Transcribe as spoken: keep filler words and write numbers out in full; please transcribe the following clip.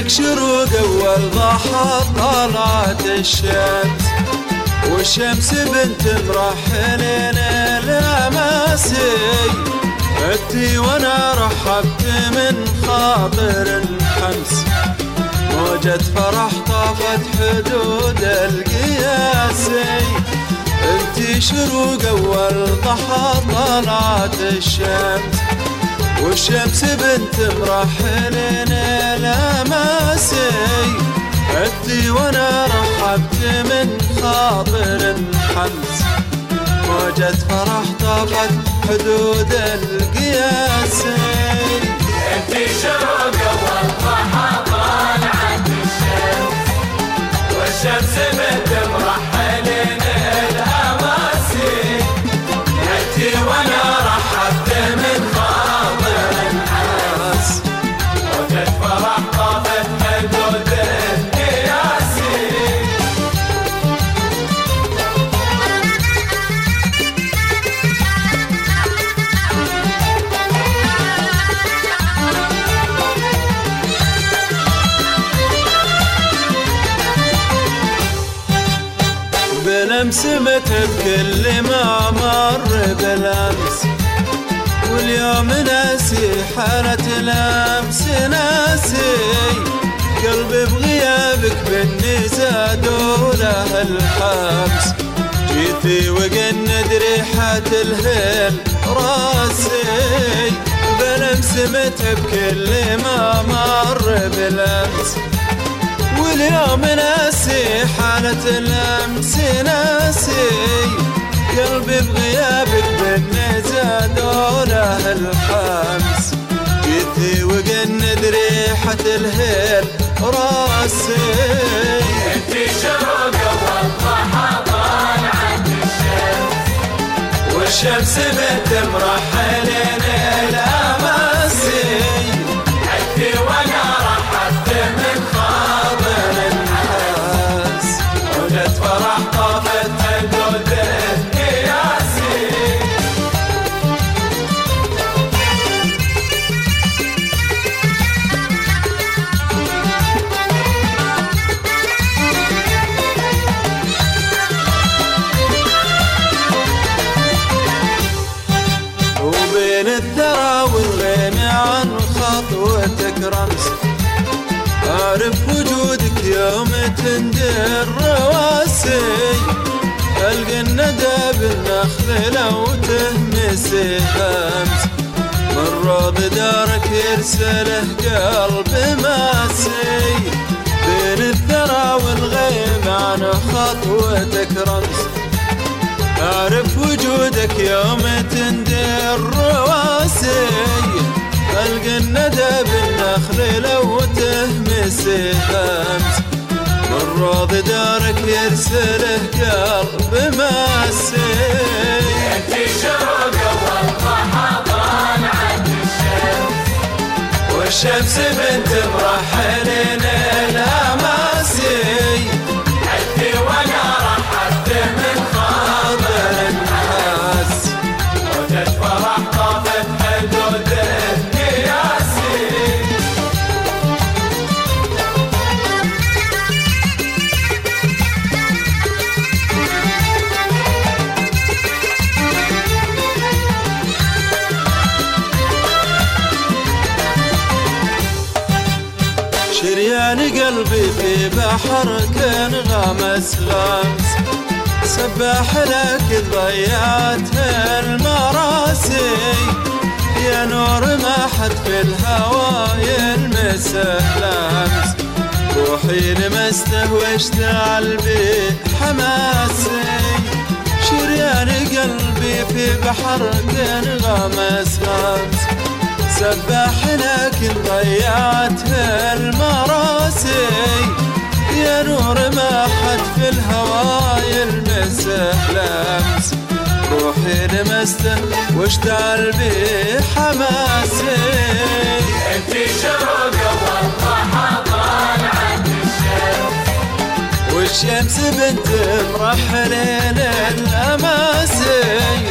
شروق أول ضحى طلعت الشمس، والشمس بنت مرحلين الأماسي. انتي وانا رحبت من خاطر الحمس، موجة فرح طافت حدود القياسي. انتي شروق أول ضحى طلعت الشمس، والشمس بنت مرحلين الأماسي. انتي وانا رحبت من خاطر الحمس، موجة فرح طافت حدود القياسي. انتي شروق أول ضحى طلعت الشمس، والشمس بنت مرحلين الأماسي. انتي وانا رحبت من خاطر الحمس، موجة فرح طافت حدود القياسي. بالأمس مت بكل ما مر بالأمس، واليوم ناسي حالة الأمس ناسي. قلبي بغيابك مني زادوا له الحبس، جيتي وقند ريحة الهيل راسي. بالأمس مت بكل ما مر بالأمس، واليوم ناسي حالة الأمس ناسي. قلبي بغيابك بن زادوا له الحمس، جيتي وقند ريحة الهيل راسي. انتي شروق أول ضحى طلعت الشمس، والشمس بنت مرحلين الأماسي. انتي وانا رحبت من خاطر الحمس، موجة فرح طافت حدود القياسي. وبين الثرى والغيم عن خطوتك رمز، أعرف وجودك يوم تندر رواسي. ألقى الندى بالنخل لو تهمسي همس، من روض دارك يرسله قلب ماسي. بين الثرى والغيم عن خطوتك رمز، أعرف وجودك يوم تندر رواسي. ألقى الندى بالنخل لو تهمسي همس، من روض دارك يرسله قلب ماسي. انتي شروق أول ضحى طلعت الشمس، والشمس بنت مرحلين الأماسي. انتي وانا رحبت من خاطر الحمس، موجة فرح طافت حدود القياسي. شريان قلبي في بحر كان غمس غمس، سباح لك ضيعت المراسي. يا نور ما حد في الهوى يلمسه لمس، روحي لمسته واشتعل بحماسي. شريان قلبي في بحر كان غمس غمس، سباح لكن ضيعت المراسي. يا نور ما حد في الهوى يلمسه لمس، روحي لمسته واشتعل بحماسي. انتي شروق أول ضحى طلعت الشمس، والشمس بنت مرحلين الأماسي.